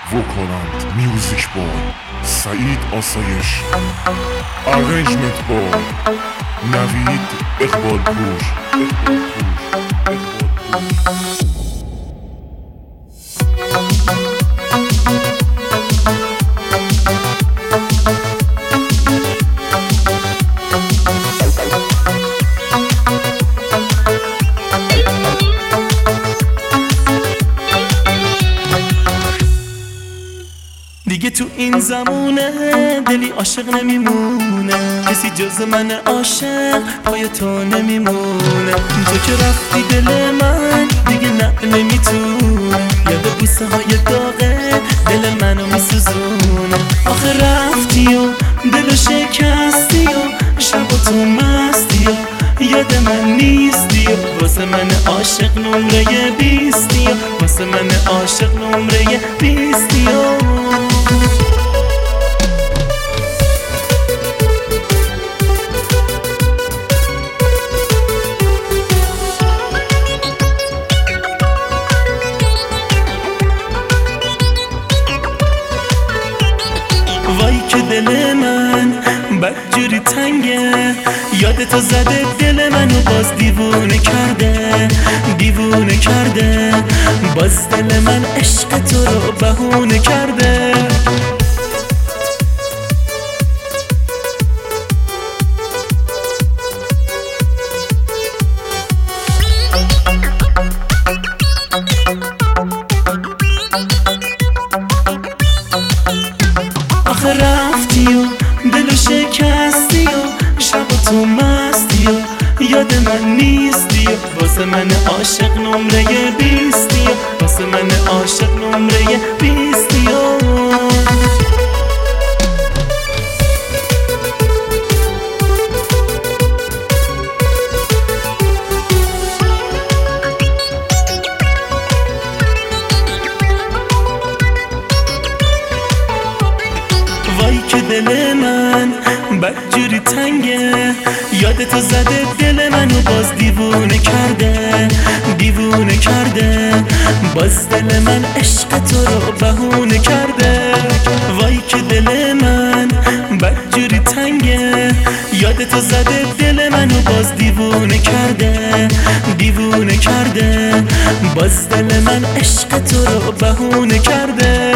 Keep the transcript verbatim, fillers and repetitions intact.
وکالند میوزیک بای سعید آسایش، ارنجمنت بای نوید اقبال پور. دیگه تو این زمونه دلی عاشق نمیمونه، کسی جز من عاشق پای تو نمیمونه. تو که رفتی دل من دیگه نه نمیتونه، یاد بوسه های داغه دل منو میسوزونه. آخه رفتی و دلو شکستی و شب و تو مستی و یاد من نیستی و واسه من عاشق نمره بیستی و واسه من عاشق نمره بیستی و وای که دل من بدجوری تنگه، یاد تو زده دل منو باز دیوونه کرده دیوونه کرده، باز دل من عشق تو رو بهونه کرده. آخه رفتی و دلو شکستی و شب و تو مستی و یاد من نیستی و واسه من عاشق نمره بیستی و واسه من عاشق نمره بیستی و وای که دل من بدجوری تنگه، یاد تو زده دل منو باز دیوونه کرده دیوونه کرده، باز دل من عشق تو رو بهونه کرده. وای که دل من بدجوری تنگه، یاد تو زده دل منو باز دیوونه کرده دیوونه کرده، باز دل من عشق تو رو بهونه کرده.